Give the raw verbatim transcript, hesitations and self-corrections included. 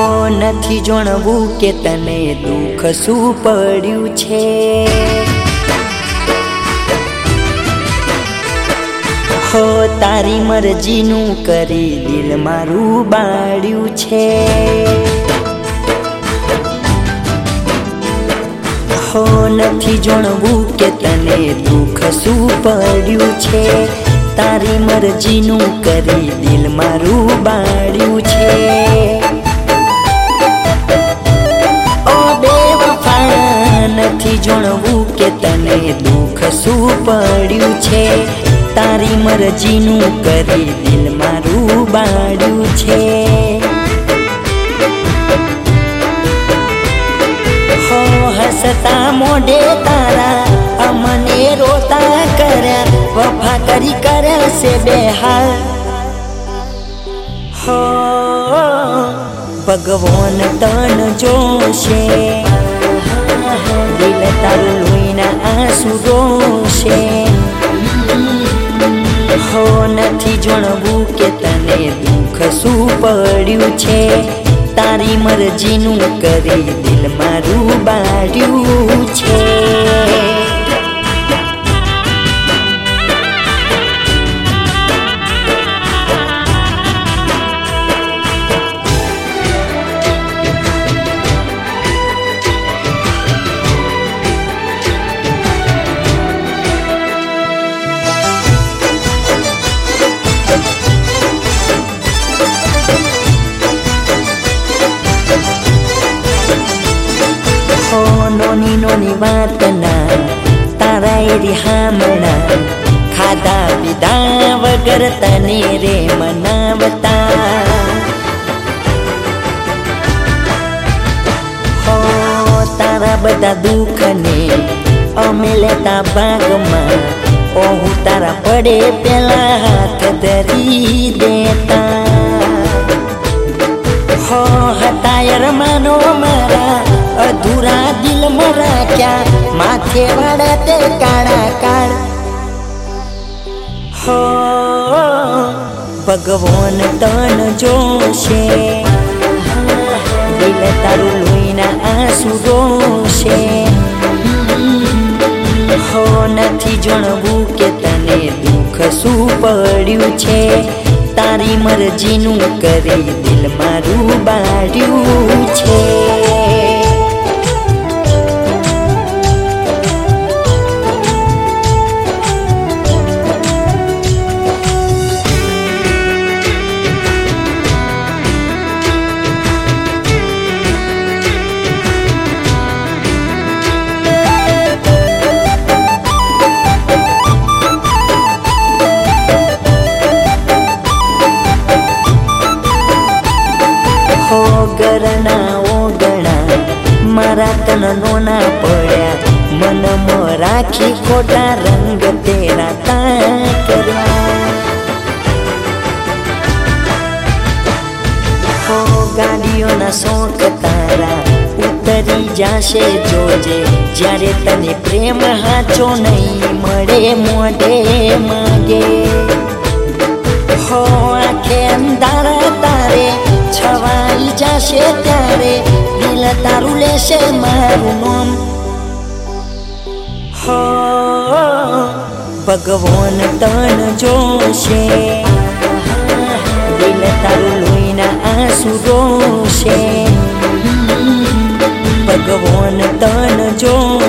નથી જાણવું કે તને દુઃખ શું પડ્યું છે। હો તારી મરજીનું કરી દિલ મારું બાળ્યું છે। હો નથી જાણવું કે તને દુઃખ શું પડ્યું છે। તારી મરજીનું કરી દિલ મારું બાળ્યું છે। ઓ બેવફા નથી જાણવું કે તને દુઃખ શું પડ્યું છે। તારી મરજીનું કરી દિલ મારું બાળ્યું છે। હો હસતા મોઢે તારા અમને રોતા કર્યા વફા કરી કર્યા છે બેહાલ। હો ભગવાન તન જોશે દિલ તારું લોહીના આંસુ રોશે। હો નથી જાણવું કે તને દુઃખ શું પડ્યું છે। તારી મરજીનું કરી દિલ મારું બાળ્યું છે। નોની નોની વાતના તારા એરી હામણા ખાધા પીધા વગર તને રે મનાવતા। હો તારા બધા દુઃખને અમે લેતા ભાગમાં ઓહુ તારા પડે પેલા હાથ ધરી દેતા। હો હતા અરમાનો મારા અધૂરા દિલ મરા ક્યાં માથે વાળા તે કાળા કાળ। હો ભગવાન તન જોશે દિલ તારું લોહીના આંસુ રોશે। હો નથી જાણવું કે તને દુઃખ શું પડ્યું છે। તારી મરજીનું કરી દિલ મારું બાળ્યું છે। હો ગરના ઓગણા મારા તન નોના પડ્યા મનમાં રાખી ખોટા રંગ તેરા તા કર્યા। હો ગાડીઓના શોખ તારા ઉતરી જાશે જોજે જ્યારે તને પ્રેમ હાચો નહીં મળે મોઢે માગે। હો આંખે અંધારા તારે છવાઈ જશે ત્યારે દિલ તારું લેશે મારું નામ। હો ભગવાન તન જોશે દિલ તારું લોહીના આંસુ રોશે। ભગવાન તન જોશે